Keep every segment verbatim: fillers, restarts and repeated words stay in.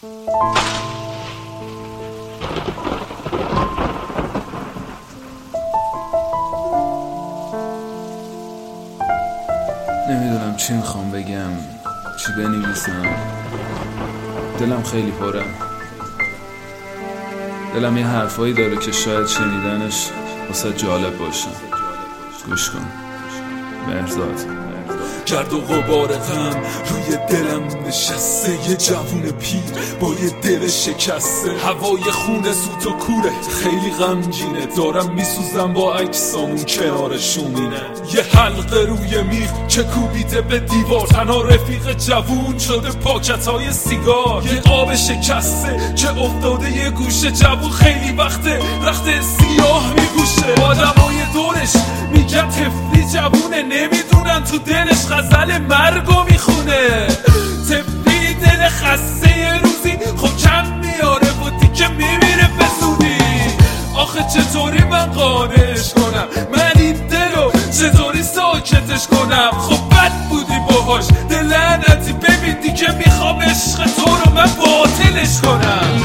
نمیدونم چی میخوام بگم، چی بنویسم. دلم خیلی پره. دلم یه حرفایی داره که شاید شنیدنش واسه جالب باشه. گوش کن. مهرزاد. گرد و غبار غم روی دلم نشسته، یه جوون پیر با یه دل شکسته. هوای خونه سوت و کوره، خیلی غمگینه. دارم میسوزم با عکسامون کنار شومینه. یه حلقه روی میخ که کوبیده به دیوار، تنها رفیق جوون شده پاکتای سیگار. یه قاب شکسته که افتاده یه گوشه، جوون خیلی وقته رخت سیاه میگوشه. آدمای دورش میگن تفلی جوونه، نمیدونن تو دلش غزل مرگو میخونه. تفلی دل خسته یه روزی خب کم میاره و دیگه میمیره به زودی. آخه چطوری من قانعش کنم، من این دلو چطوری ساکتش کنم؟ خب بد بودی باهاش دل لعنتی، ببین دیگه میخوام عشق تو رو من باطلش کنم.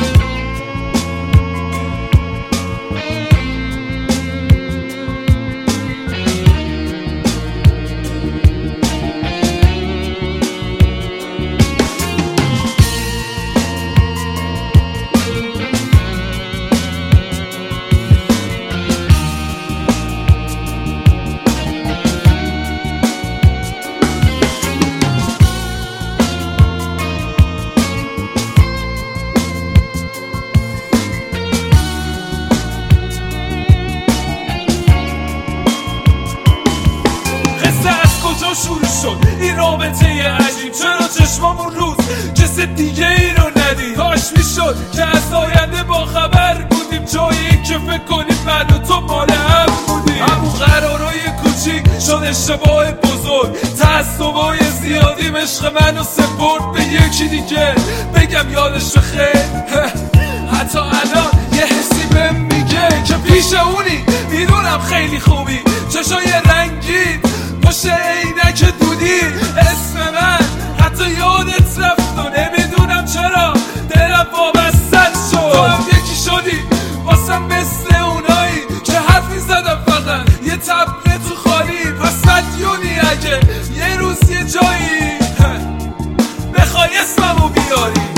شروع شد این رابطه عجیب، چرا چشمامون روز کس دیگه ای رو ندید؟ کاش میشد که از آینده با خبر بودیم، جایی که فکر کنیم من و تو مال هم بودیم. همون قرارای کوچیک شد اشتباه بزرگ، تعصبای زیادیم عشق منو سپرد به یکی دیگه. بگم یادش بخیر حتی الان یه حسی بهم میگه که پیش اونی. میدونم خیلی خوبی، چشای رنگی پشت عینک دودی، اسم من حتی یادت رفت و نمیدونم چرا دلم وابستت شد. تو هم یکی شدی واسم مثل اونایی که حرف میزدم فقط یه تبله تو خالی. پس مدیونی اگه یه روز یه جایی بخوای اسممو بیاری.